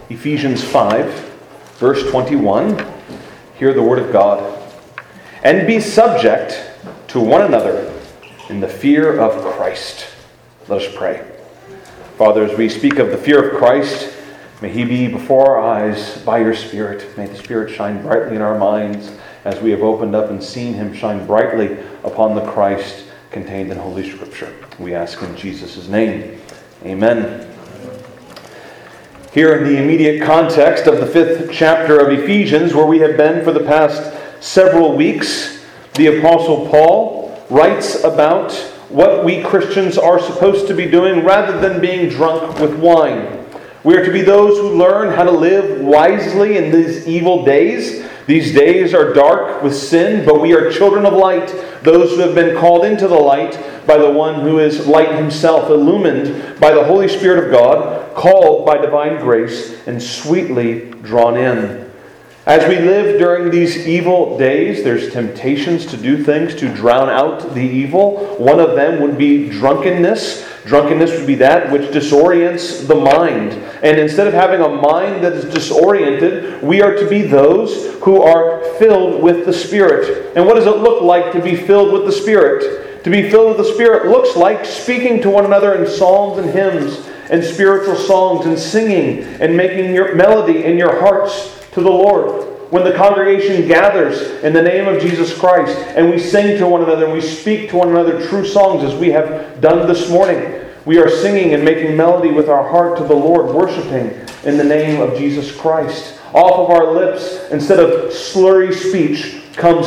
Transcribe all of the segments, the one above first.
Ephesians 5, verse 21. Hear the word of God. And be subject to one another in the fear of Christ. Let us pray. Father, as we speak of the fear of Christ, may He be before our eyes by your Spirit. May the Spirit shine brightly in our minds as we have opened up and seen Him shine brightly upon the Christ contained in Holy Scripture. We ask in Jesus' name. Amen. Here in the immediate context of the 5th chapter of Ephesians, where we have been for the past several weeks, the Apostle Paul writes about what we Christians are supposed to be doing rather than being drunk with wine. We are to be those who learn how to live wisely in these evil days. These days are dark with sin, but we are children of light, those who have been called into the light by the one who is light himself, illumined by the Holy Spirit of God, called by divine grace, and sweetly drawn in. As we live during these evil days, there's temptations to do things to drown out the evil. One of them would be drunkenness. Drunkenness would be that which disorients the mind. And instead of having a mind that is disoriented, we are to be those who are filled with the Spirit. And what does it look like to be filled with the Spirit? To be filled with the Spirit looks like speaking to one another in psalms and hymns and spiritual songs and singing and making your melody in your hearts to the Lord. When the congregation gathers in the name of Jesus Christ and we sing to one another and we speak to one another true songs as we have done this morning, we are singing and making melody with our heart to the Lord, worshiping in the name of Jesus Christ. Off of our lips, instead of slurry speech, comes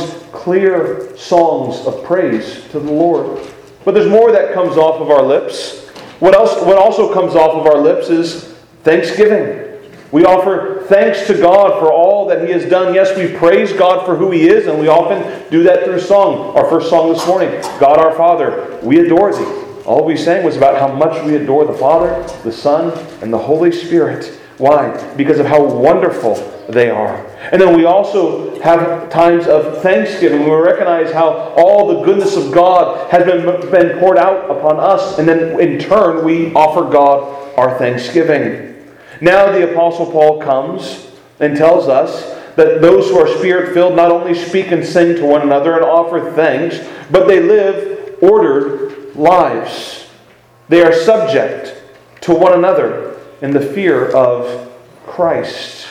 clear songs of praise to the Lord. But there's more that comes off of our lips. What also comes off of our lips is thanksgiving. We offer thanks to God for all that He has done. Yes, we praise God for who He is, and we often do that through song. Our first song this morning, God our Father, we adore Thee. All we sang was about how much we adore the Father, the Son, and the Holy Spirit. Why? Because of how wonderful they are. And then we also have times of thanksgiving. We recognize how all the goodness of God has been poured out upon us. And then in turn, we offer God our thanksgiving. Now the Apostle Paul comes and tells us that those who are Spirit-filled not only speak and sing to one another and offer thanks, but they live ordered lives. They are subject to one another in the fear of Christ.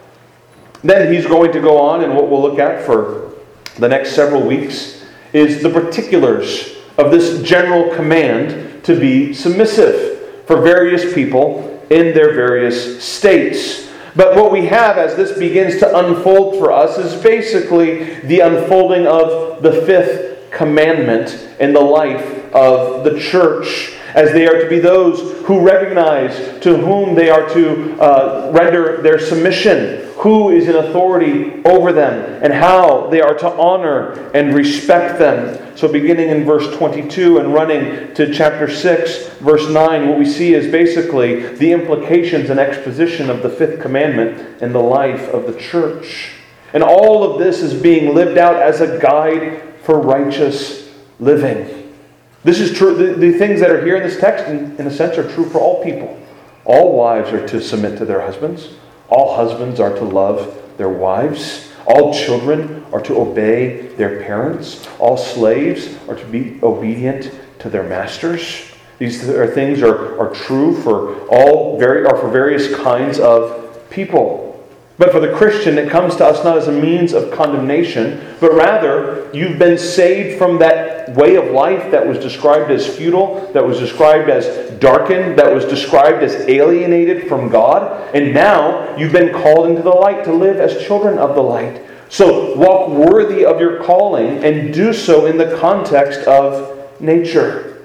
Then he's going to go on, and what we'll look at for the next several weeks is the particulars of this general command to be submissive for various people in their various states. But what we have as this begins to unfold for us is basically the unfolding of the 5th commandment in the life of the church, as they are to be those who recognize to whom they are to render their submission, who is in authority over them, and how they are to honor and respect them. So beginning in verse 22 and running to chapter 6, verse 9, what we see is basically the implications and exposition of the 5th commandment in the life of the church. And all of this is being lived out as a guide for righteous living. This is true. The things that are here in this text, in a sense, are true for all people. All wives are to submit to their husbands. All husbands are to love their wives. All children are to obey their parents. All slaves are to be obedient to their masters. These things are true for for various kinds of people. But for the Christian, it comes to us not as a means of condemnation, but rather you've been saved from that way of life that was described as futile, that was described as darkened, that was described as alienated from God. And now you've been called into the light to live as children of the light. So walk worthy of your calling and do so in the context of nature.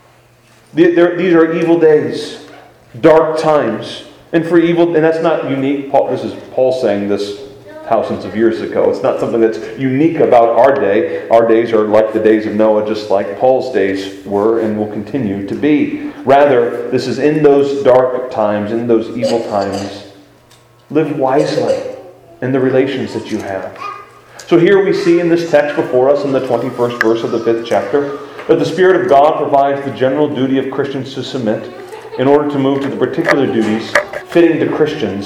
These are evil days, dark times. And that's not unique. This is Paul saying this thousands of years ago. It's not something that's unique about our day. Our days are like the days of Noah, just like Paul's days were and will continue to be. Rather, this is in those dark times, in those evil times. Live wisely in the relations that you have. So here we see in this text before us in the 21st verse of the 5th chapter that the Spirit of God provides the general duty of Christians to submit in order to move to the particular duties fitting to Christians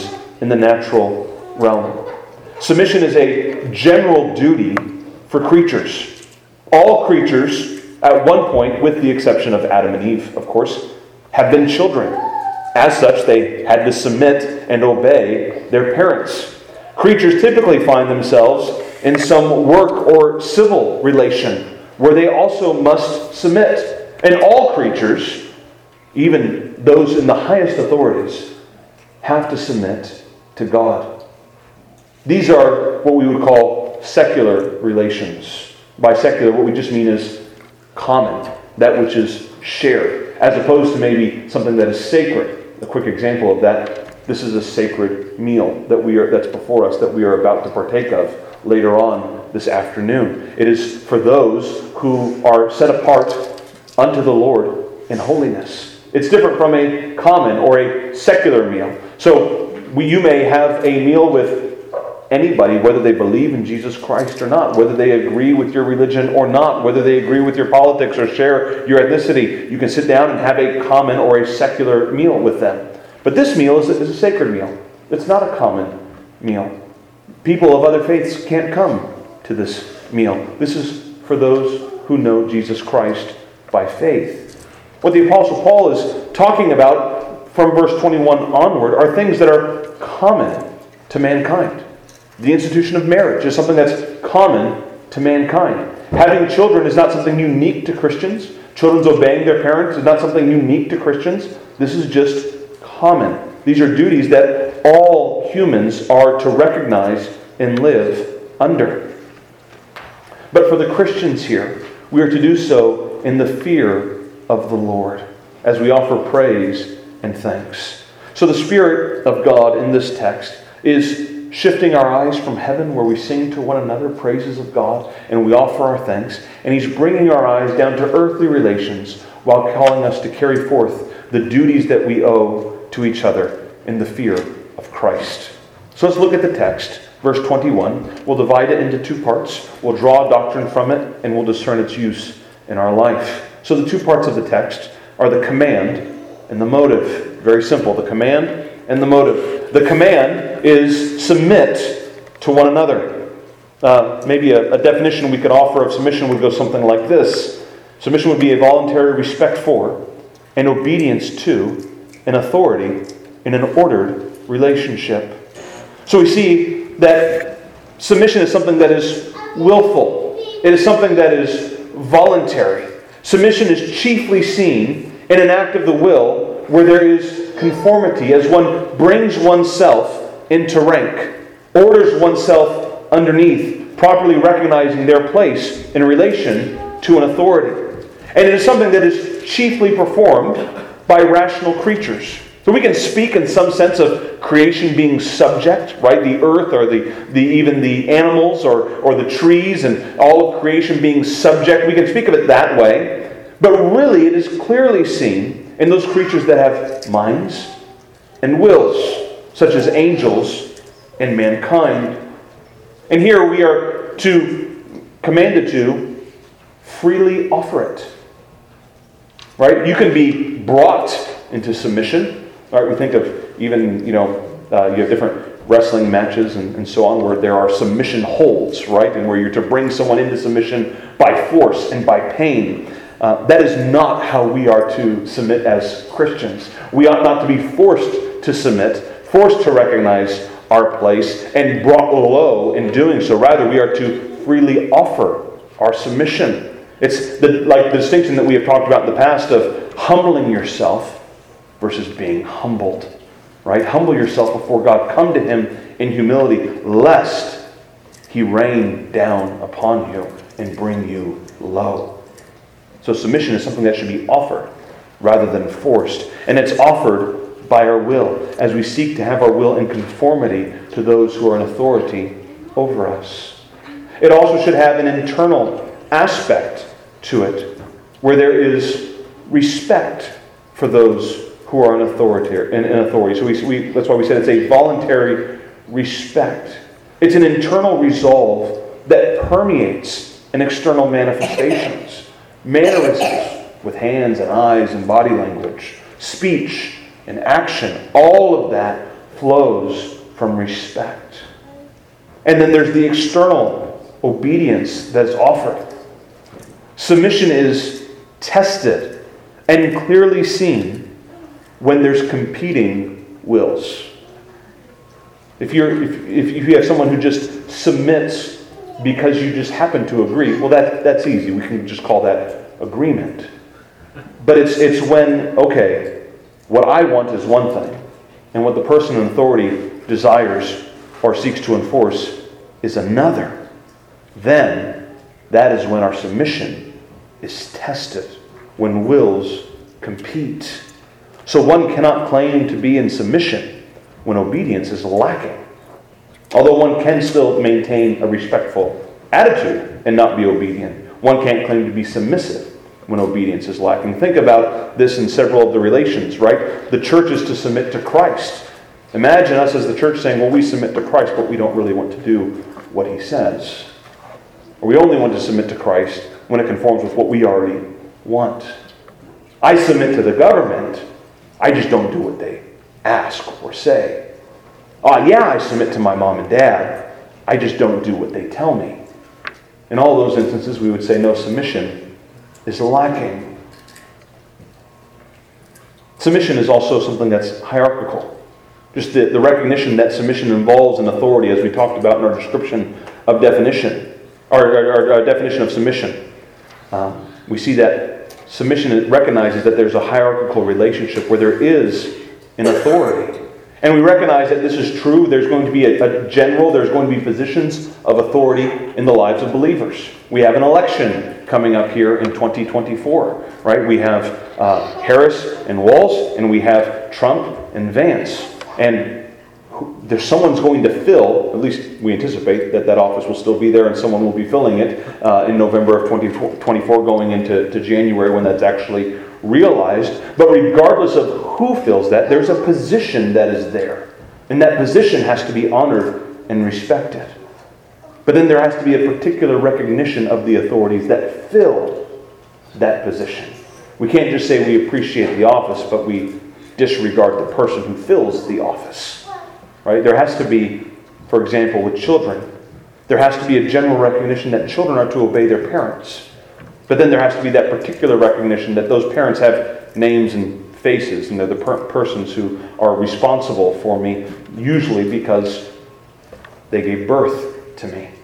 in the natural realm. Submission is a general duty for creatures. All creatures, at one point, with the exception of Adam and Eve, of course, have been children. As such, they had to submit and obey their parents. Creatures typically find themselves in some work or civil relation where they also must submit. And all creatures, even those in the highest authorities, have to submit to God. These are what we would call secular relations. By secular, what we just mean is common, that which is shared, as opposed to maybe something that is sacred. A quick example of that: this is a sacred meal that's before us, that we are about to partake of later on this afternoon. It is for those who are set apart unto the Lord in holiness. It's different from a common or a secular meal. So you may have a meal with anybody, whether they believe in Jesus Christ or not, whether they agree with your religion or not, whether they agree with your politics or share your ethnicity. You can sit down and have a common or a secular meal with them. But this meal is a sacred meal. It's not a common meal. People of other faiths can't come to this meal. This is for those who know Jesus Christ by faith. What the Apostle Paul is talking about from verse 21 onward are things that are common to mankind. The institution of marriage is something that's common to mankind. Having children is not something unique to Christians. Children's obeying their parents is not something unique to Christians. This is just common. These are duties that all humans are to recognize and live under. But for the Christians here, we are to do so in the fear of the Lord as we offer praise and thanks. So the Spirit of God in this text is shifting our eyes from heaven, where we sing to one another praises of God and we offer our thanks, and He's bringing our eyes down to earthly relations while calling us to carry forth the duties that we owe to each other in the fear of Christ. So let's look at the text. Verse 21. We'll divide it into two parts. We'll draw a doctrine from it, and we'll discern its use in our life. So the two parts of the text are the command and the motive. Very simple. The command and the motive. The command is submit to one another. Maybe a definition we could offer of submission would go something like this. Submission would be a voluntary respect for and obedience to an authority in an ordered relationship. So we see that submission is something that is willful. It is something that is voluntary. Submission is chiefly seen in an act of the will where there is conformity, as one brings oneself into rank, orders oneself underneath, properly recognizing their place in relation to an authority. And it is something that is chiefly performed by rational creatures. So we can speak in some sense of creation being subject, right? The earth or even the animals or the trees and all of creation being subject. We can speak of it that way. But really it is clearly seen in those creatures that have minds and wills, such as angels and mankind. And here we are commanded to freely offer it. Right? You can be brought into submission. All right, we think of even, you have different wrestling matches and so on where there are submission holds, right? And where you're to bring someone into submission by force and by pain. That is not how we are to submit as Christians. We ought not to be forced to submit, forced to recognize our place, and brought low in doing so. Rather, we are to freely offer our submission. It's like the distinction that we have talked about in the past of humbling yourself versus being humbled. Right? Humble yourself before God. Come to Him in humility, lest He rain down upon you and bring you low. So submission is something that should be offered rather than forced. And it's offered by our will as we seek to have our will in conformity to those who are in authority over us. It also should have an internal aspect to it where there is respect for those who are in authority. So that's why we said it's a voluntary respect. It's an internal resolve that permeates in external manifestations. Mannerisms with hands and eyes and body language, speech and action, all of that flows from respect. And then there's the external obedience that is offered. Submission is tested and clearly seen when there's competing wills. If you have someone who just submits because you just happen to agree, well, that's easy. We can just call that agreement. But it's when, okay, what I want is one thing, and what the person in authority desires or seeks to enforce is another. Then that is when our submission is tested, when wills compete. So one cannot claim to be in submission when obedience is lacking. Although one can still maintain a respectful attitude and not be obedient, one can't claim to be submissive when obedience is lacking. Think about this in several of the relations, right? The church is to submit to Christ. Imagine us as the church saying, well, we submit to Christ, but we don't really want to do what he says. Or we only want to submit to Christ when it conforms with what we already want. I submit to the government, I just don't do what they ask or say. Yeah, I submit to my mom and dad, I just don't do what they tell me. In all those instances, we would say no, submission is lacking. Submission is also something that's hierarchical. Just the recognition that submission involves an authority, as we talked about in our description of definition, or our definition of submission. We see that submission recognizes that there's a hierarchical relationship where there is an authority. And we recognize that this is true. There's going to be a general, there's going to be positions of authority in the lives of believers. We have an election coming up here in 2024, right? We have Harris and Walz, and we have Trump and Vance. And there's someone's going to fill, at least we anticipate that office will still be there and someone will be filling it in November of 2024 going into January when that's actually realized. But regardless of who fills that, there's a position that is there. And that position has to be honored and respected. But then there has to be a particular recognition of the authorities that fill that position. We can't just say we appreciate the office, but we disregard the person who fills the office. Right? There has to be, for example, with children, there has to be a general recognition that children are to obey their parents. But then there has to be that particular recognition that those parents have names and faces, and they're the persons who are responsible for me, usually because they gave birth to me.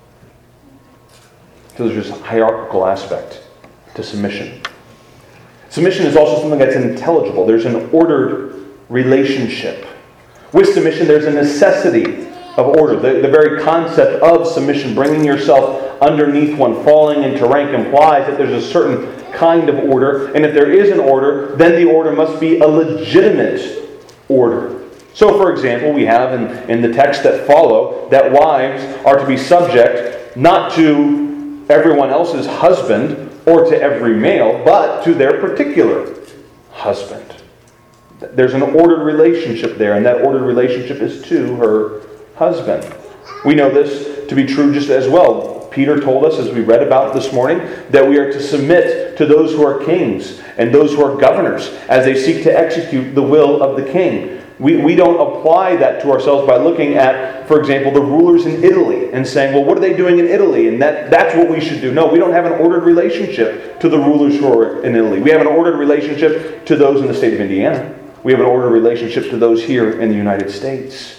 So there's just a hierarchical aspect to submission. Submission is also something that's intelligible. There's an ordered relationship. With submission, there's a necessity of order. The very concept of submission, bringing yourself underneath one, falling into rank, implies that there's a certain kind of order. And if there is an order, then the order must be a legitimate order. So, for example, we have in the text that follow that wives are to be subject not to everyone else's husband or to every male, but to their particular husband. There's an ordered relationship there, and that ordered relationship is to her husband. We know this to be true just as well. Peter told us, as we read about this morning, that we are to submit to those who are kings and those who are governors as they seek to execute the will of the king. We don't apply that to ourselves by looking at, for example, the rulers in Italy and saying, well, what are they doing in Italy? And that's what we should do. No, we don't have an ordered relationship to the rulers who are in Italy. We have an ordered relationship to those in the state of Indiana. We have an ordered relationship to those here in the United States.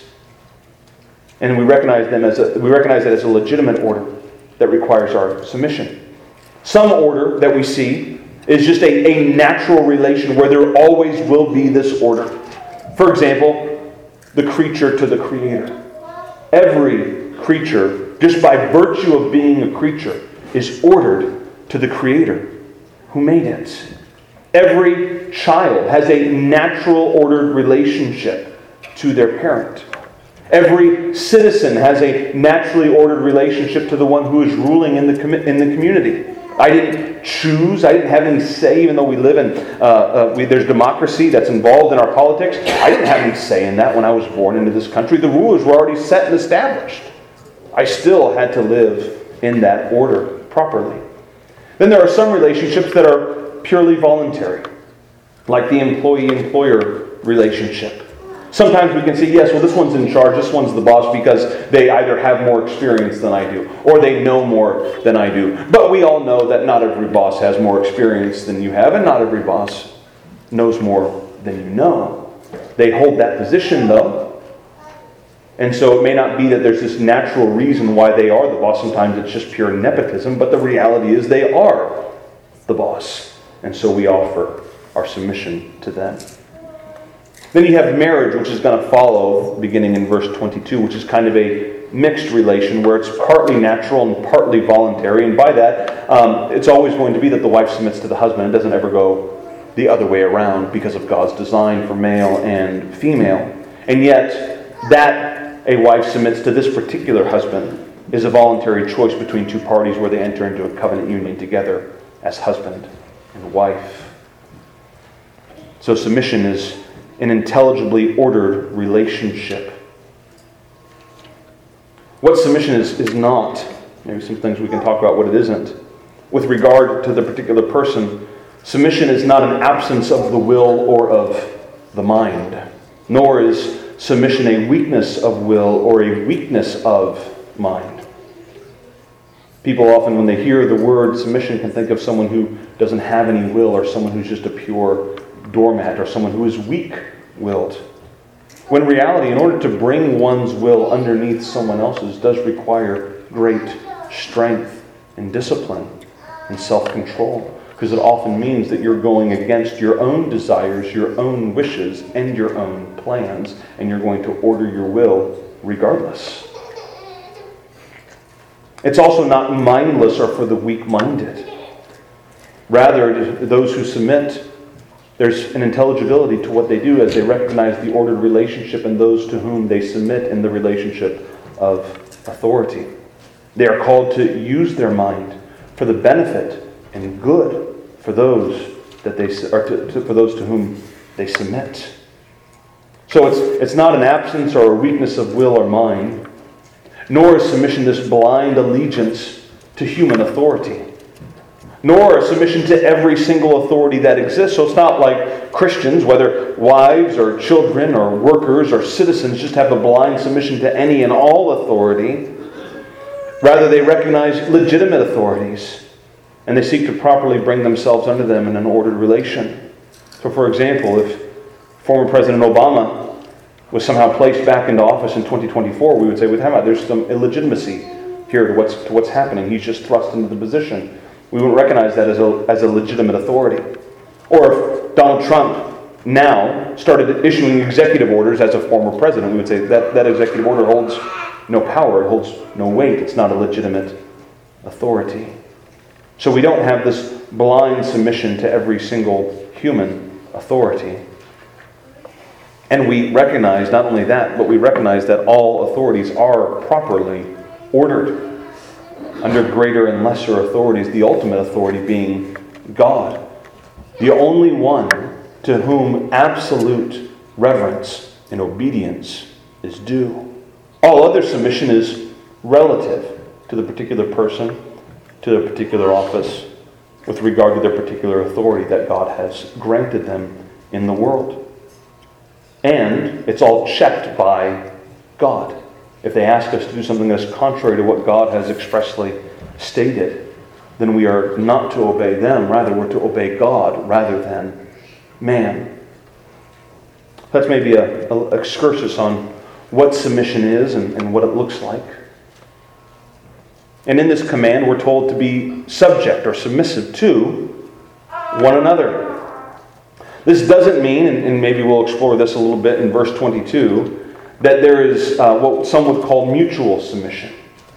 And we recognize that as a legitimate order that requires our submission. Some order that we see is just a natural relation where there always will be this order. For example, the creature to the creator. Every creature, just by virtue of being a creature, is ordered to the creator who made it. Every child has a natural ordered relationship to their parent. Every citizen has a naturally ordered relationship to the one who is ruling in the community. I didn't choose, I didn't have any say, even though we live in, there's democracy that's involved in our politics. I didn't have any say in that when I was born into this country. The rulers were already set and established. I still had to live in that order properly. Then there are some relationships that are purely voluntary, like the employee-employer relationship. Sometimes we can say, yes, well, this one's in charge, this one's the boss because they either have more experience than I do, or they know more than I do. But we all know that not every boss has more experience than you have, and not every boss knows more than you know. They hold that position, though. And so it may not be that there's this natural reason why they are the boss. Sometimes it's just pure nepotism, but the reality is they are the boss. And so we offer our submission to them. Then you have marriage, which is going to follow, beginning in verse 22, which is kind of a mixed relation where it's partly natural and partly voluntary. And by that, it's always going to be that the wife submits to the husband. It doesn't ever go the other way around because of God's design for male and female. And yet, that a wife submits to this particular husband is a voluntary choice between two parties where they enter into a covenant union together as husband and wife. So submission is an intelligibly ordered relationship. What submission is not, maybe some things we can talk about what it isn't. With regard to the particular person, submission is not an absence of the will or of the mind, nor is submission a weakness of will or a weakness of mind. People often, when they hear the word submission, can think of someone who doesn't have any will, or someone who's just a pure doormat, or someone who is weak-willed. When in reality, in order to bring one's will underneath someone else's does require great strength and discipline and self-control, because it often means that you're going against your own desires, your own wishes, and your own plans, and you're going to order your will regardless. It's also not mindless or for the weak-minded. Rather, those who submit, there's an intelligibility to what they do as they recognize the ordered relationship and those to whom they submit in the relationship of authority. They are called to use their mind for the benefit and good for those that they for those to whom they submit. So it's not an absence or a weakness of will or mind, nor is submission this blind allegiance to human authority, nor a submission to every single authority that exists. So it's not like Christians, whether wives or children or workers or citizens, just have a blind submission to any and all authority. Rather, they recognize legitimate authorities, and they seek to properly bring themselves under them in an ordered relation. So, for example, if former President Obama was somehow placed back into office in 2024, we would say, there's some illegitimacy here to what's happening. He's just thrust into the position. We wouldn't recognize that as a legitimate authority. Or if Donald Trump now started issuing executive orders as a former president, we would say that executive order holds no power, it holds no weight, it's not a legitimate authority. So we don't have this blind submission to every single human authority. And we recognize not only that, but we recognize that all authorities are properly ordered under greater and lesser authorities, the ultimate authority being God, the only one to whom absolute reverence and obedience is due. All other submission is relative to the particular person, to their particular office, with regard to their particular authority that God has granted them in the world. And it's all checked by God. If they ask us to do something that's contrary to what God has expressly stated, then we are not to obey them. Rather, we're to obey God rather than man. That's maybe an excursus on what submission is and what it looks like. And in this command, we're told to be subject or submissive to one another. This doesn't mean, and maybe we'll explore this a little bit in verse 22, that there is what some would call mutual submission.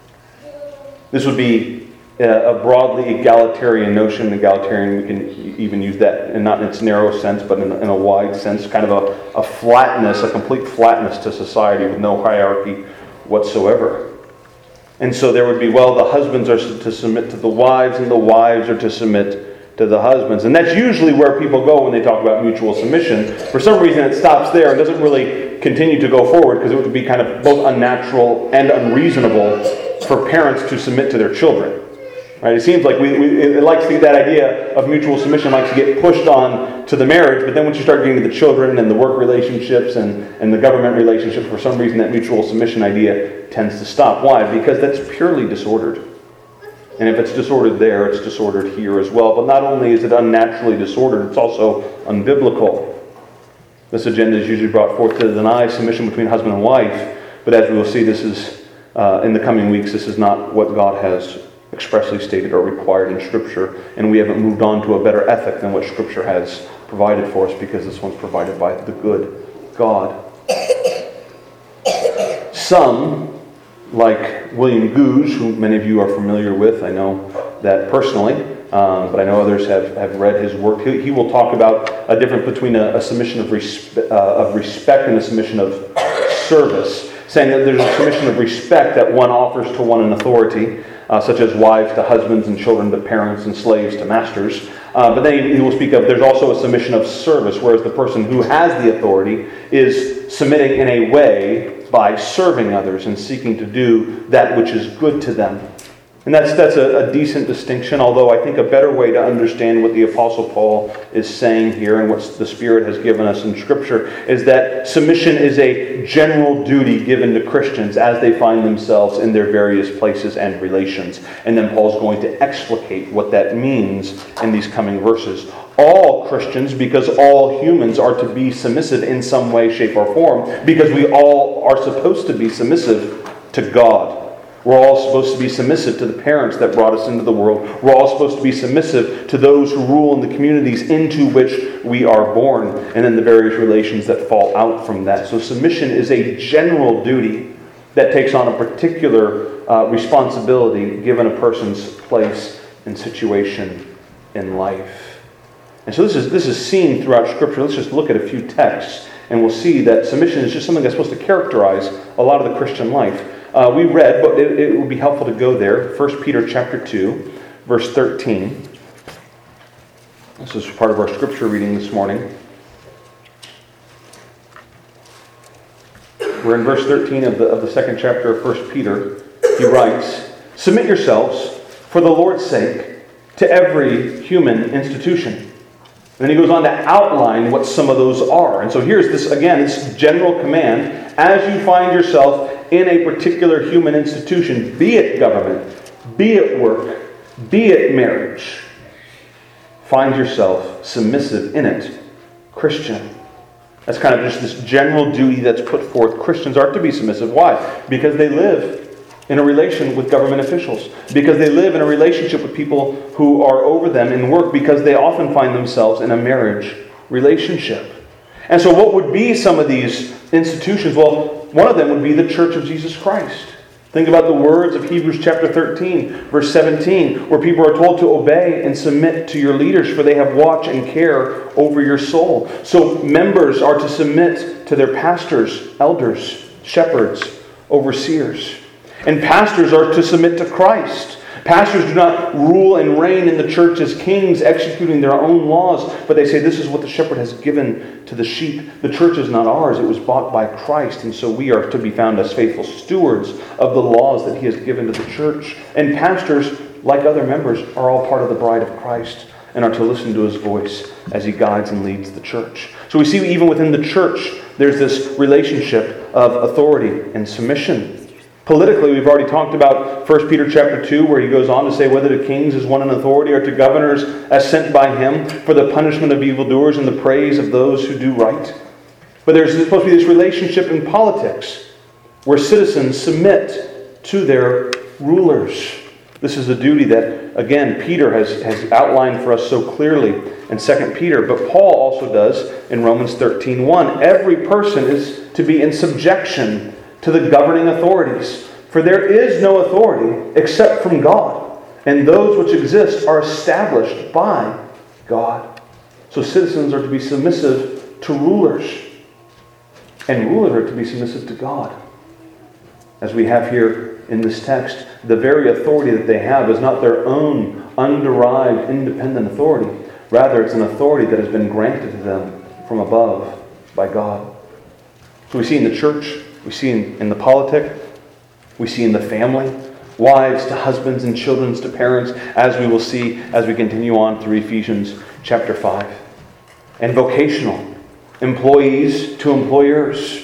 This would be a broadly egalitarian notion. Egalitarian, we can even use that, and not in its narrow sense, but in a wide sense, kind of a flatness, a complete flatness to society with no hierarchy whatsoever. And so there would be, the husbands are to submit to the wives, and the wives are to submit to the husbands. And that's usually where people go when they talk about mutual submission. For some reason it stops there and doesn't really continue to go forward, because it would be kind of both unnatural and unreasonable for parents to submit to their children. Right? It seems like it likes to get that idea of mutual submission likes to get pushed on to the marriage, but then once you start getting to the children and the work relationships and the government relationships, for some reason that mutual submission idea tends to stop. Why? Because that's purely disordered. And if it's disordered there, it's disordered here as well. But not only is it unnaturally disordered, it's also unbiblical. This agenda is usually brought forth to deny submission between husband and wife, but as we will see, this is in the coming weeks, this is not what God has expressly stated or required in Scripture, and we haven't moved on to a better ethic than what Scripture has provided for us, because this one's provided by the good God. Some, like William Gouge, who many of you are familiar with, I know that personally, but I know others have read his work. He will talk about a difference between a submission of respect and a submission of service, saying that there's a submission of respect that one offers to one in authority, such as wives to husbands and children to parents and slaves to masters. But then he will speak of there's also a submission of service, whereas the person who has the authority is submitting in a way by serving others and seeking to do that which is good to them. And that's a decent distinction, although I think a better way to understand what the Apostle Paul is saying here and what the Spirit has given us in Scripture is that submission is a general duty given to Christians as they find themselves in their various places and relations. And then Paul's going to explicate what that means in these coming verses. All Christians, because all humans are to be submissive in some way, shape, or form, because we all are supposed to be submissive to God. We're all supposed to be submissive to the parents that brought us into the world. We're all supposed to be submissive to those who rule in the communities into which we are born, and then the various relations that fall out from that. So submission is a general duty that takes on a particular responsibility given a person's place and situation in life. And so this is seen throughout Scripture. Let's just look at a few texts, and we'll see that submission is just something that's supposed to characterize a lot of the Christian life. We read, but it would be helpful to go there, 1 Peter chapter 2, verse 13. This is part of our Scripture reading this morning. We're in verse 13 of the second chapter of 1 Peter. He writes, "Submit yourselves, for the Lord's sake, to every human institution." And then he goes on to outline what some of those are. And so here's this general command. As you find yourself in a particular human institution, be it government, be it work, be it marriage, find yourself submissive in it, Christian. That's kind of just this general duty that's put forth. Christians are to be submissive. Why? Because they live in a relation with government officials. Because they live in a relationship with people who are over them in work. Because they often find themselves in a marriage relationship. And so what would be some of these institutions? Well, one of them would be the Church of Jesus Christ. Think about the words of Hebrews chapter 13, verse 17, where people are told to obey and submit to your leaders, for they have watch and care over your soul. So members are to submit to their pastors, elders, shepherds, overseers. And pastors are to submit to Christ. Pastors do not rule and reign in the church as kings executing their own laws, but they say this is what the shepherd has given to the sheep. The church is not ours. It was bought by Christ, and so we are to be found as faithful stewards of the laws that He has given to the church. And pastors, like other members, are all part of the bride of Christ and are to listen to His voice as He guides and leads the church. So we see even within the church, there's this relationship of authority and submission. Politically, we've already talked about 1 Peter chapter 2, where he goes on to say whether to kings as one in authority or to governors as sent by him for the punishment of evildoers and the praise of those who do right. But there's supposed to be this relationship in politics where citizens submit to their rulers. This is a duty that, again, Peter has outlined for us so clearly in 2 Peter, but Paul also does in Romans 13:1. Every person is to be in subjection to the governing authorities. For there is no authority except from God, and those which exist are established by God. So citizens are to be submissive to rulers, and rulers are to be submissive to God. As we have here in this text, the very authority that they have is not their own underived, independent authority. Rather, it's an authority that has been granted to them from above by God. So we see in the church, we see in the politic, we see in the family, Wives to husbands and children to parents, as we will see as we continue on through Ephesians chapter 5. And vocational, employees to employers,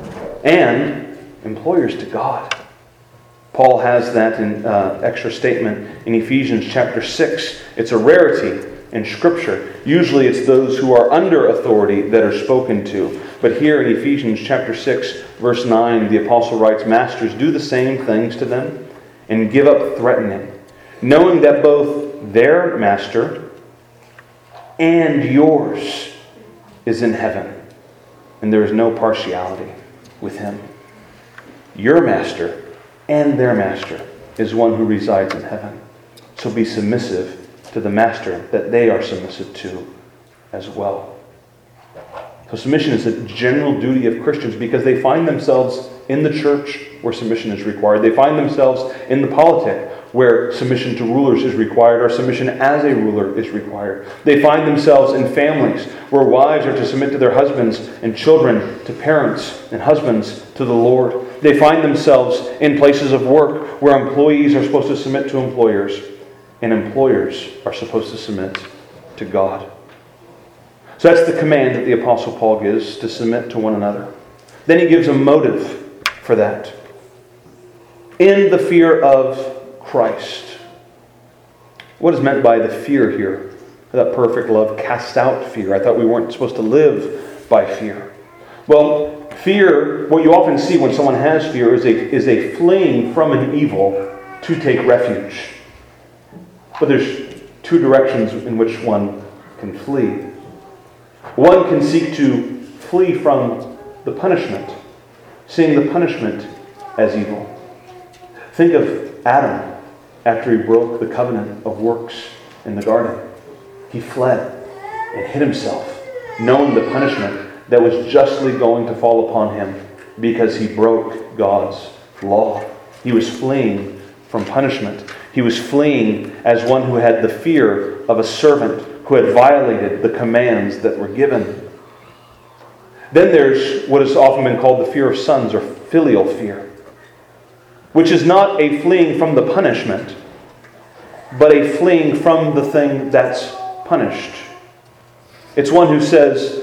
and employers to God. Paul has that in extra statement in Ephesians chapter 6. It's a rarity in Scripture. Usually it's those who are under authority that are spoken to. But here in Ephesians chapter 6, verse 9, the apostle writes, "Masters, do the same things to them, and give up threatening, knowing that both their master and yours is in heaven, and there is no partiality with him." Your master and their master is one who resides in heaven. So be submissive to the master that they are submissive to as well. So submission is a general duty of Christians because they find themselves in the church where submission is required. They find themselves in the politic where submission to rulers is required, or submission as a ruler is required. They find themselves in families where wives are to submit to their husbands and children to parents and husbands to the Lord. They find themselves in places of work where employees are supposed to submit to employers and employers are supposed to submit to God. So that's the command that the Apostle Paul gives, to submit to one another. Then he gives a motive for that. In the fear of Christ. What is meant by the fear here? That perfect love casts out fear. I thought we weren't supposed to live by fear. Well, fear, what you often see when someone has fear is a fleeing from an evil to take refuge. But there's two directions in which one can flee. One can seek to flee from the punishment, seeing the punishment as evil. Think of Adam after he broke the covenant of works in the garden. He fled and hid himself, knowing the punishment that was justly going to fall upon him because he broke God's law. He was fleeing from punishment. He was fleeing as one who had the fear of a servant who had violated the commands that were given. Then there's what has often been called the fear of sons, or filial fear, which is not a fleeing from the punishment, but a fleeing from the thing that's punished. It's one who says,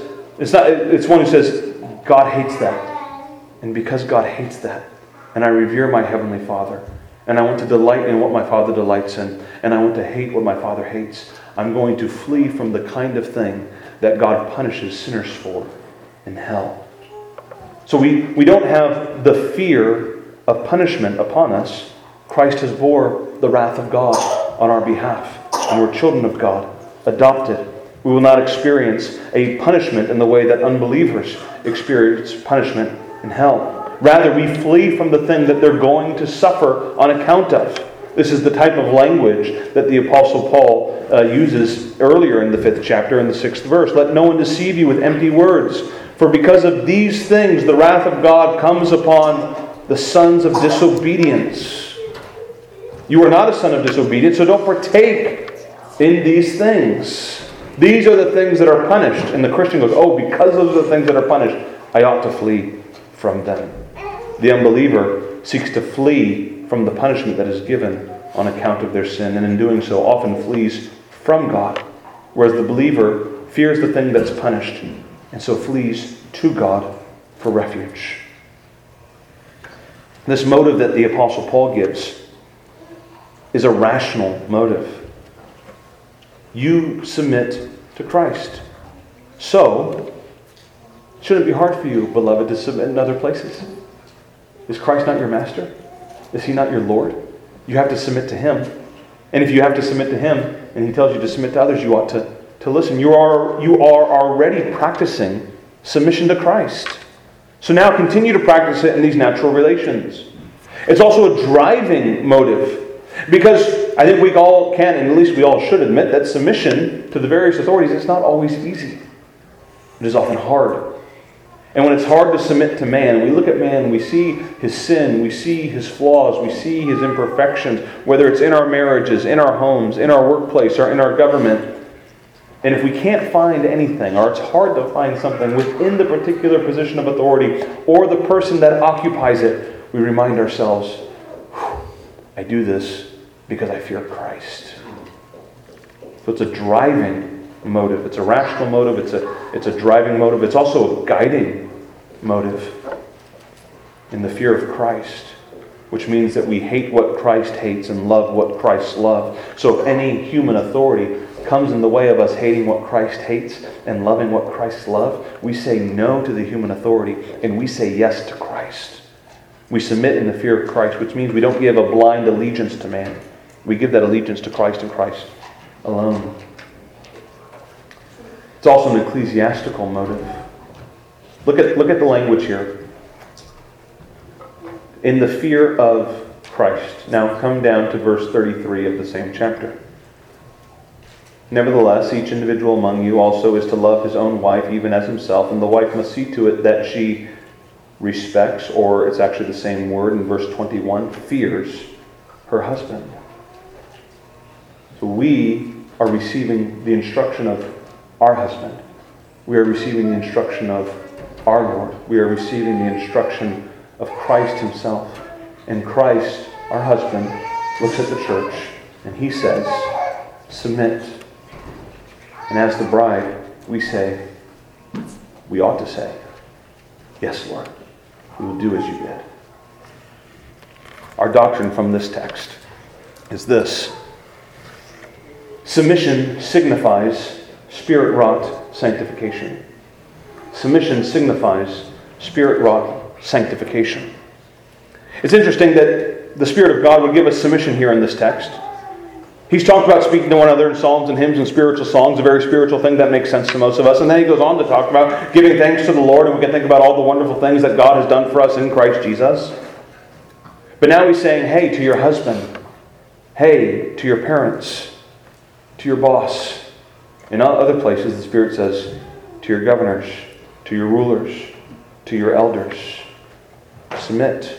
God hates that. And because God hates that, and I revere my Heavenly Father, and I want to delight in what my Father delights in, and I want to hate what my Father hates, I'm going to flee from the kind of thing that God punishes sinners for in hell. So we don't have the fear of punishment upon us. Christ has bore the wrath of God on our behalf, and we're children of God, adopted. We will not experience a punishment in the way that unbelievers experience punishment in hell. Rather, we flee from the thing that they're going to suffer on account of. This is the type of language that the Apostle Paul uses earlier in the 5th chapter, in the 6th verse. Let no one deceive you with empty words, for because of these things the wrath of God comes upon the sons of disobedience. You are not a son of disobedience, so don't partake in these things. These are the things that are punished. And the Christian goes, oh, because those are the things that are punished, I ought to flee from them. The unbeliever seeks to flee from the punishment that is given on account of their sin, and in doing so often flees from God, whereas the believer fears the thing that's punished and so flees to God for refuge. This motive that the Apostle Paul gives is a rational motive. You submit to Christ. So, shouldn't it be hard for you, beloved, to submit in other places? Is Christ not your master? Is He not your Lord? You have to submit to Him. And if you have to submit to Him, and He tells you to submit to others, you ought to listen. You are already practicing submission to Christ. So now continue to practice it in these natural relations. It's also a driving motive. Because I think we all can, and at least we all should admit, that submission to the various authorities is not always easy. It is often hard. And when it's hard to submit to man, we look at man, we see his sin, we see his flaws, we see his imperfections, whether it's in our marriages, in our homes, in our workplace, or in our government. And if we can't find anything, or it's hard to find something within the particular position of authority or the person that occupies it, we remind ourselves, I do this because I fear Christ. So it's a driving motive. It's a rational motive. It's a driving motive. It's also a guiding motive in the fear of Christ, which means that we hate what Christ hates and love what Christ loved. So if any human authority comes in the way of us hating what Christ hates and loving what Christ loved, we say no to the human authority and we say yes to Christ. We submit in the fear of Christ, which means we don't give a blind allegiance to man. We give that allegiance to Christ and Christ alone. It's also an ecclesiastical motive. Look at the language here. In the fear of Christ. Now come down to verse 33 of the same chapter. Nevertheless, each individual among you also is to love his own wife even as himself, and the wife must see to it that she respects, or it's actually the same word in verse 21, fears her husband. So we are receiving the instruction of our husband. We are receiving the instruction of our Lord. We are receiving the instruction of Christ himself. And Christ, our husband, looks at the church and he says, submit. And as the bride, we ought to say, yes, Lord, we will do as you bid. Our doctrine from this text is this. Submission signifies Spirit-wrought sanctification. Submission signifies Spirit-wrought sanctification. It's interesting that the Spirit of God would give us submission here in this text. He's talked about speaking to one another in psalms and hymns and spiritual songs, a very spiritual thing that makes sense to most of us. And then he goes on to talk about giving thanks to the Lord, and we can think about all the wonderful things that God has done for us in Christ Jesus. But now he's saying, hey, to your husband, hey, to your parents, to your boss. In other places, the Spirit says, to your governors, to your rulers, to your elders. Submit.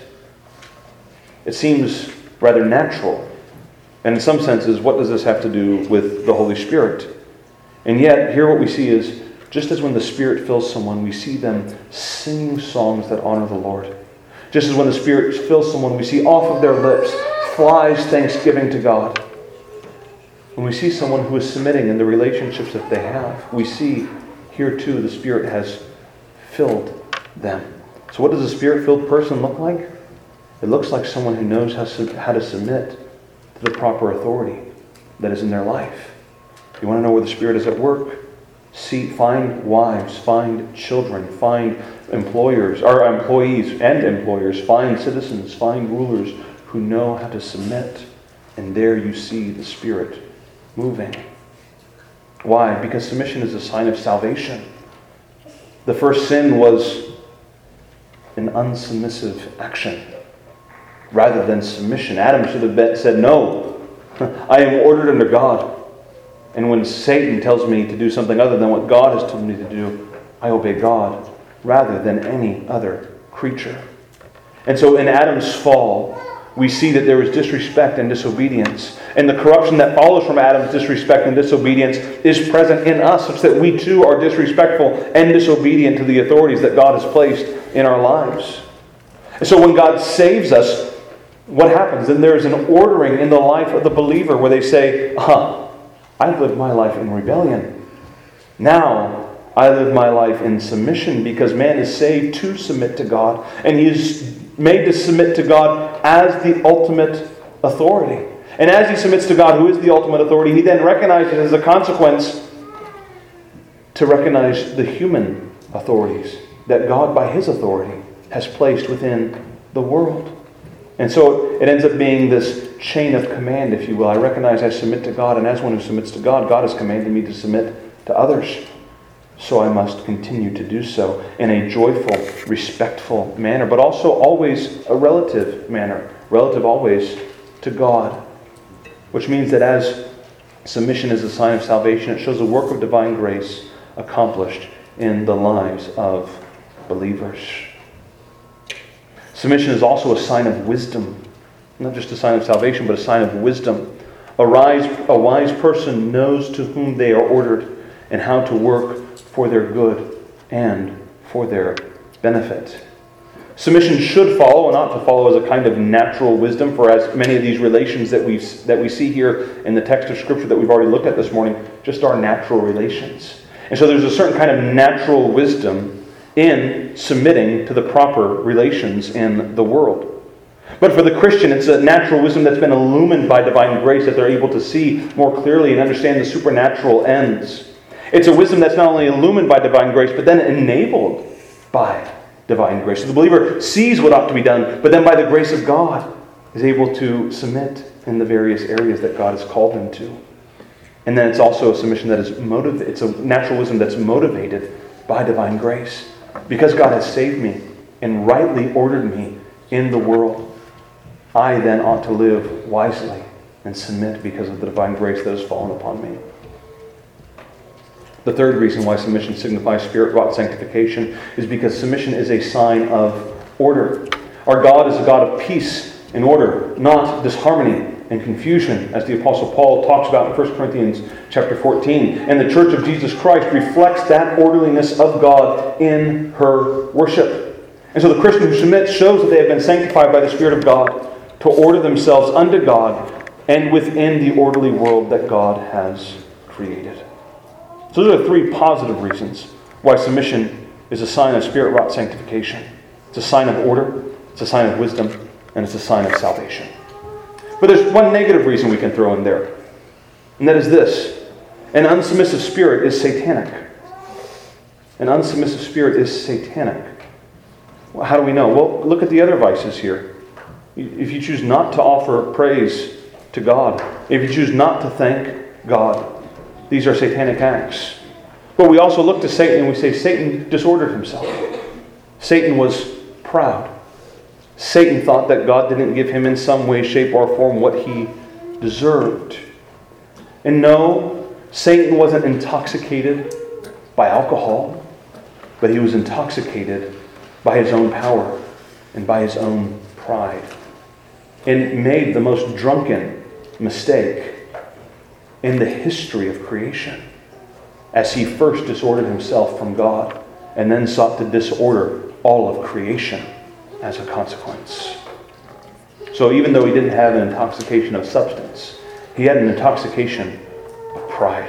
It seems rather natural. And in some senses, what does this have to do with the Holy Spirit? And yet, here what we see is, just as when the Spirit fills someone, we see them singing songs that honor the Lord. Just as when the Spirit fills someone, we see off of their lips flies thanksgiving to God. When we see someone who is submitting in the relationships that they have, we see here too the Spirit has filled them. So what does a Spirit-filled person look like? It looks like someone who knows how to submit to the proper authority that is in their life. You want to know where the Spirit is at work? Find wives, find children, find employees and employers, find citizens, find rulers who know how to submit. And there you see the Spirit moving. Why? Because submission is a sign of salvation. The first sin was an unsubmissive action rather than submission. Adam should have said, no, I am ordered under God. And when Satan tells me to do something other than what God has told me to do, I obey God rather than any other creature. And so in Adam's fall, we see that there was disrespect and disobedience. And the corruption that follows from Adam's disrespect and disobedience is present in us, such that we too are disrespectful and disobedient to the authorities that God has placed in our lives. And so when God saves us, what happens? Then there is an ordering in the life of the believer where they say, I've lived my life in rebellion. Now I live my life in submission, because man is saved to submit to God, and he is made to submit to God as the ultimate authority. And as he submits to God, who is the ultimate authority, he then recognizes as a consequence to recognize the human authorities that God, by his authority, has placed within the world. And so it ends up being this chain of command, if you will. I recognize I submit to God, and as one who submits to God, God has commanded me to submit to others. So I must continue to do so in a joyful, respectful manner, but also always a relative manner. Relative always to God. Which means that as submission is a sign of salvation, it shows a work of divine grace accomplished in the lives of believers. Submission is also a sign of wisdom. Not just a sign of salvation, but a sign of wisdom. A wise person knows to whom they are ordered and how to work for their good and for their benefit. Submission should follow, and ought to follow, as a kind of natural wisdom, for as many of these relations that we see here in the text of Scripture that we've already looked at this morning, just are natural relations. And so there's a certain kind of natural wisdom in submitting to the proper relations in the world. But for the Christian, it's a natural wisdom that's been illumined by divine grace, that they're able to see more clearly and understand the supernatural ends. It's a wisdom that's not only illumined by divine grace, but then enabled by divine grace. So the believer sees what ought to be done, but then by the grace of God is able to submit in the various areas that God has called him to. And then it's also a submission that is it's a natural wisdom that's motivated by divine grace. Because God has saved me and rightly ordered me in the world, I then ought to live wisely and submit because of the divine grace that has fallen upon me. The third reason why submission signifies Spirit-wrought sanctification is because submission is a sign of order. Our God is a God of peace and order, not disharmony and confusion, as the Apostle Paul talks about in 1 Corinthians chapter 14. And the Church of Jesus Christ reflects that orderliness of God in her worship. And so the Christian who submits shows that they have been sanctified by the Spirit of God to order themselves unto God and within the orderly world that God has created. So those are three positive reasons why submission is a sign of Spirit-wrought sanctification. It's a sign of order, it's a sign of wisdom, and it's a sign of salvation. But there's one negative reason we can throw in there, and that is this: an unsubmissive spirit is satanic. An unsubmissive spirit is satanic. Well, how do we know? Well, look at the other vices here. If you choose not to offer praise to God, if you choose not to thank God, these are satanic acts. But we also look to Satan and we say Satan disordered himself. Satan was proud. Satan thought that God didn't give him in some way, shape, or form what he deserved. And no, Satan wasn't intoxicated by alcohol, but he was intoxicated by his own power and by his own pride, and made the most drunken mistake in the history of creation, as he first disordered himself from God and then sought to disorder all of creation as a consequence. So even though he didn't have an intoxication of substance, he had an intoxication of pride.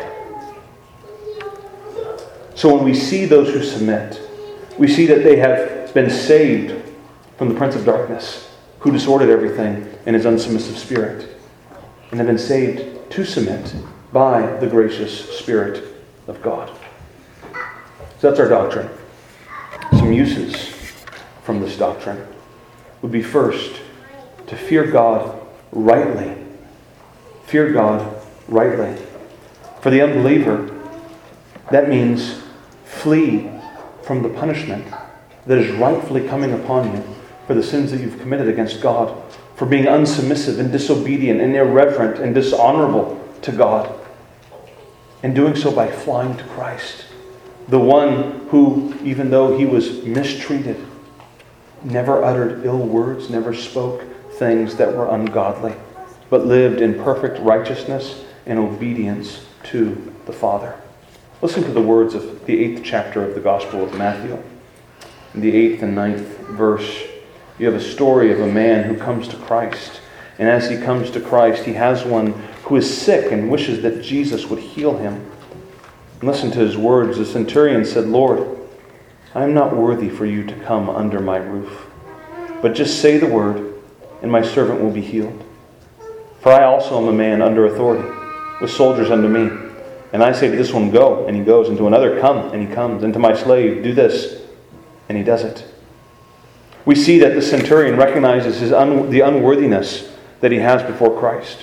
So when we see those who submit, we see that they have been saved from the prince of darkness, who disordered everything in his unsubmissive spirit, and have been saved to submit by the gracious Spirit of God. So that's our doctrine. Some uses from this doctrine would be, first, to fear God rightly. Fear God rightly. For the unbeliever, that means flee from the punishment that is rightfully coming upon you for the sins that you've committed against God, for being unsubmissive and disobedient and irreverent and dishonorable to God, and doing so by flying to Christ, the one who, even though he was mistreated, never uttered ill words, never spoke things that were ungodly, but lived in perfect righteousness and obedience to the Father. Listen to the words of the 8th chapter of the Gospel of Matthew. In the 8th and 9th verse, you have a story of a man who comes to Christ. And as he comes to Christ, he has one who is sick and wishes that Jesus would heal him. And listen to his words. The centurion said, "Lord, I am not worthy for you to come under my roof, but just say the word, and my servant will be healed. For I also am a man under authority, with soldiers under me. And I say to this one, go, and he goes, and to another, come, and he comes, and to my slave, do this, and he does it." We see that the centurion recognizes the unworthiness that he has before Christ.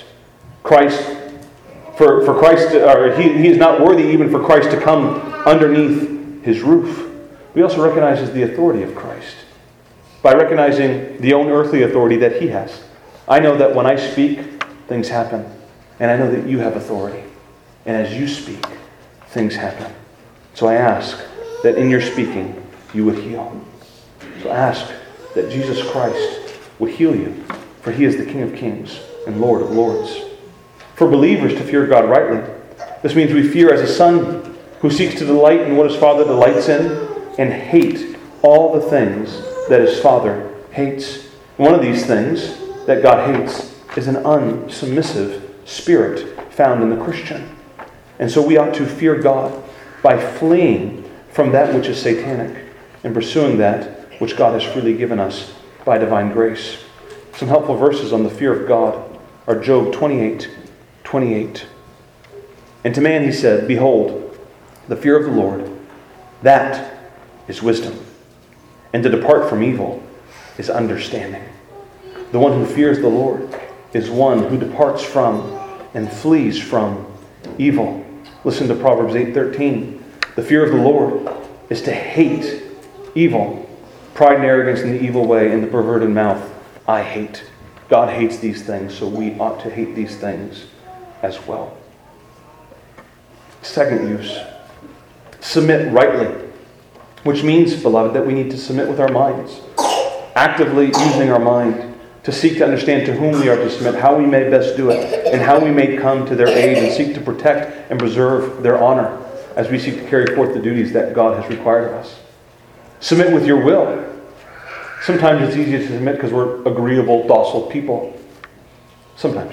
He is not worthy even for Christ to come underneath his roof. He also recognizes the authority of Christ by recognizing the own earthly authority that he has. I know that when I speak, things happen. And I know that you have authority. And as you speak, things happen. So I ask that in your speaking, you would heal. So ask that Jesus Christ would heal you, for he is the King of Kings and Lord of Lords. For believers to fear God rightly, this means we fear as a son who seeks to delight in what his Father delights in, and hate all the things that his Father hates. One of these things that God hates is an unsubmissive spirit found in the Christian. And so we ought to fear God by fleeing from that which is satanic and pursuing that which God has freely given us by divine grace. Some helpful verses on the fear of God are Job 28:28. And to man he said, "Behold, the fear of the Lord, that is wisdom. And to depart from evil is understanding." The one who fears the Lord is one who departs from and flees from evil. Listen to Proverbs 8:13. The fear of the Lord is to hate evil. Pride and arrogance in the evil way and the perverted mouth I hate. God hates these things, so we ought to hate these things as well. Second use, submit rightly. Which means, beloved, that we need to submit with our minds. Actively using our mind to seek to understand to whom we are to submit, how we may best do it, and how we may come to their aid and seek to protect and preserve their honor as we seek to carry forth the duties that God has required of us. Submit with your will. Sometimes it's easier to submit because we're agreeable, docile people. Sometimes.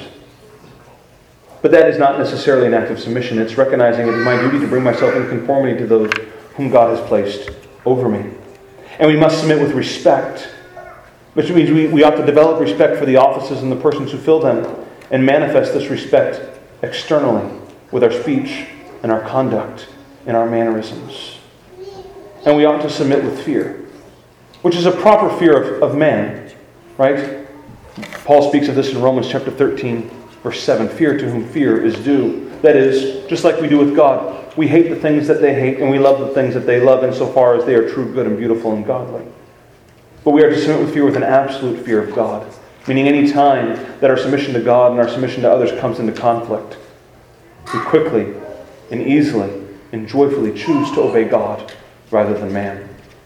But that is not necessarily an act of submission. It's recognizing it is my duty to bring myself in conformity to those whom God has placed over me. And we must submit with respect, which means we ought to develop respect for the offices and the persons who fill them and manifest this respect externally with our speech and our conduct and our mannerisms. And we ought to submit with fear, which is a proper fear of man, right? Paul speaks of this in Romans chapter 13, verse 7. Fear to whom fear is due. That is, just like we do with God, we hate the things that they hate and we love the things that they love insofar as they are true, good, and beautiful and godly. But we are to submit with fear with an absolute fear of God. Meaning any time that our submission to God and our submission to others comes into conflict, we quickly and easily and joyfully choose to obey God rather than man.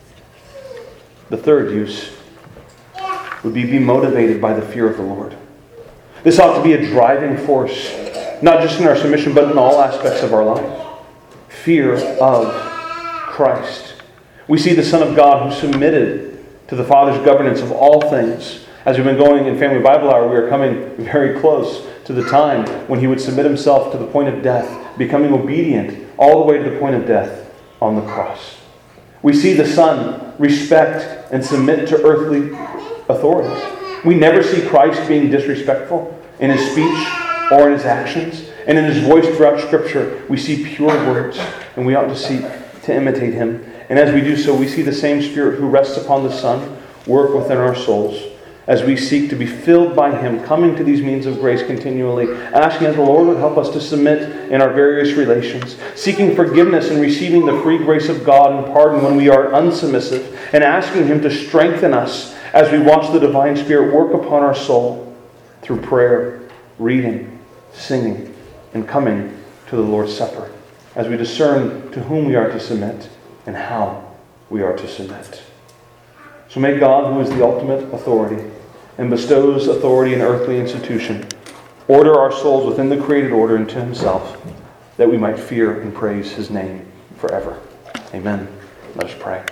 The third use would be motivated by the fear of the Lord. This ought to be a driving force, not just in our submission, but in all aspects of our life. Fear of Christ. We see the Son of God who submitted to the Father's governance of all things. As we've been going in Family Bible Hour, we are coming very close to the time when He would submit Himself to the point of death, becoming obedient all the way to the point of death on the cross. We see the Son respect and submit to earthly authorities. We never see Christ being disrespectful in His speech or in His actions. And in His voice throughout Scripture, we see pure words, and we ought to seek to imitate Him. And as we do so, we see the same Spirit who rests upon the Son work within our souls as we seek to be filled by Him, coming to these means of grace continually, asking that the Lord would help us to submit in our various relations, seeking forgiveness and receiving the free grace of God and pardon when we are unsubmissive, and asking Him to strengthen us as we watch the divine Spirit work upon our soul through prayer, reading, singing, and coming to the Lord's Supper, as we discern to whom we are to submit and how we are to submit. So may God, who is the ultimate authority and bestows authority in earthly institution, order our souls within the created order into Himself, that we might fear and praise His name forever. Amen. Let us pray.